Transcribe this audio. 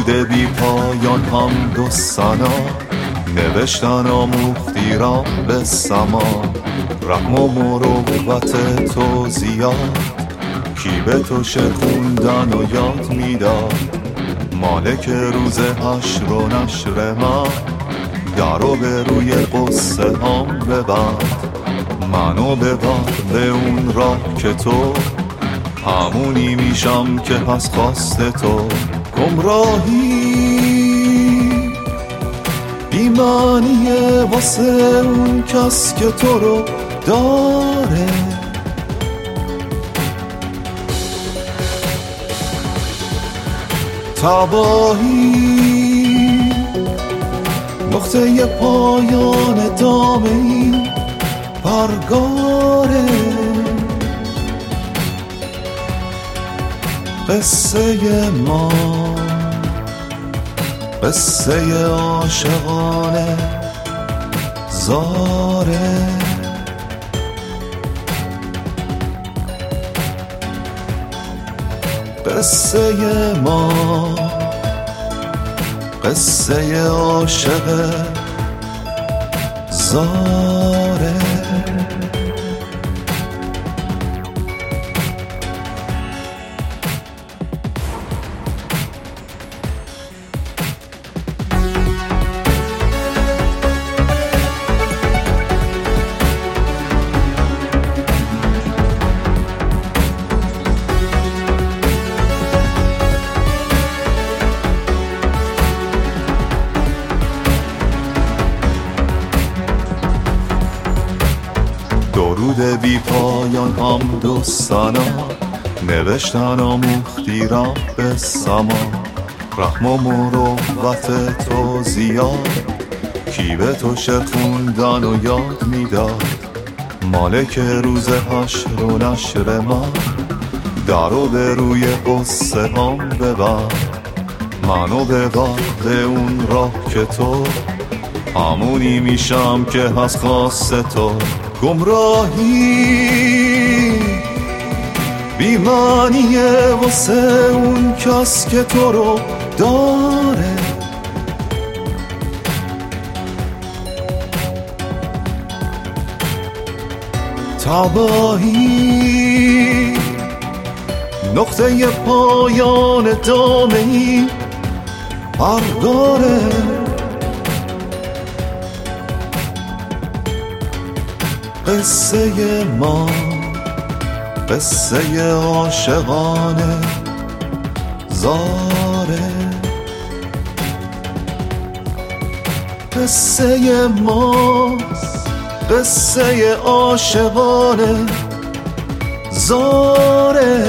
درود بی پایان حمد و ثنا نوشتن آموختی را به سما. رحم و مروت تو زیاد کی به تو شعر خوندن و یاد میداد. مالک روز حشر و نشر من درو به روی قصه هم ببند. منو ببر به اون راه که تو همونی میشم که پس خواست تو. گمراهی بیمانیه واسه اون کس که تو رو داره. تباهی نقطه پایان دامه این پرگاره. قصه ما قصه عاشقانه زاره. قصه ما قصه عاشق زاره. درود بی پایان حمد و ثنا نوشتن آموختی را به سما. رحم و مروت تو زیاد کی به تو شعر خوندن و یاد میداد. مالک روز حشر و نشر من درو به روی قصه هم ببر. منو ببر به اون راه که تو همونی میشم که هست خواست تو. گمراهی بیمانیه واسه اون کس که تو رو داره. تباهی نقطه پایان دامه این پرگاره. قصه ما قصه عاشقانه زاره. قصه ما قصه عاشقانه زاره.